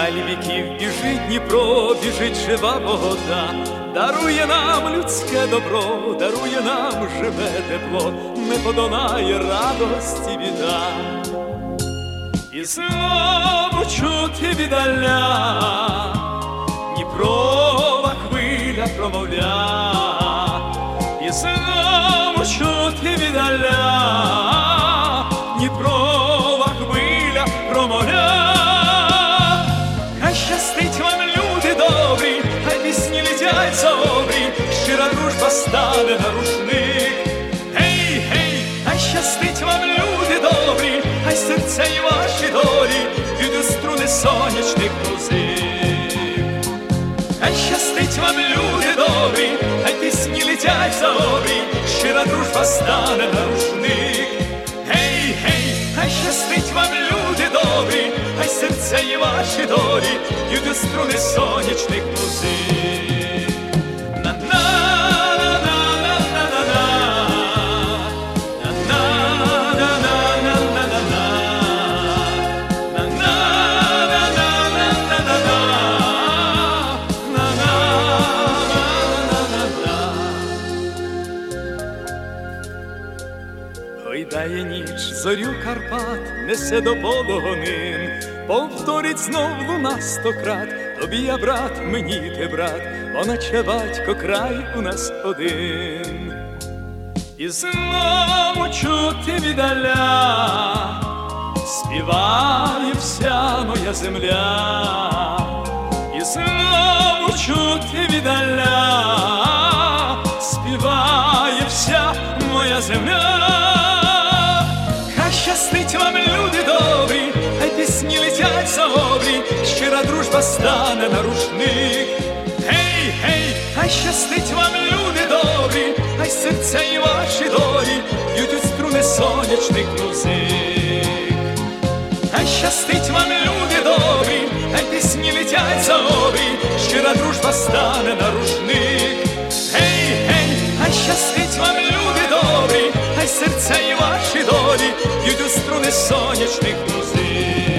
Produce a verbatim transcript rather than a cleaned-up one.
Далі віків біжить Дніпро, біжить жива вода, дарує нам людське добро, дарує нам живе тепло, не подолає радості біда. І знову чути віддаля, Дніпрова хвиля промовля. І знову чути віддаля, Дніпрова хвиля промовля. Хай щастить вам, люди добрі, хай пісні летять за обрій, щира дружба стане на рушник. Гей, гей, хай щастить вам, люди добрі, хай серця і ваші долі від у струни сонячних музик. Хай щастить вам, люди добрі, хай пісні летять за обрій, щира дружба стане на рушник. Гей, гей, хай щастить вам, люди добрі, хай серця і ваші долі б'ють у струни сонячних музик. Гойдає ніч зорю Карпат, несе до полонин, повторить знов луна стократ, тобі я брат, мені ти брат, бо наче батько край у нас один. І знову чути віддаля, співає вся моя земля. І знову чути віддаля, співає вся моя земля. Хай щастить вам, люди добрі, хай пісні летять за обрій, щира дружба стане на рушник. Гей, гей, хай щастить вам, люди добрі, хай серця і ваші долі б'ють у струни сонячних музик. Хай щастить вам, люди добрі, хай пісні летять за обрій, щира дружба стане на рушник. Гей, гей, хай щастить вам, люди добрі, хай серця і ваші долі б'ють у струни сонячних музик.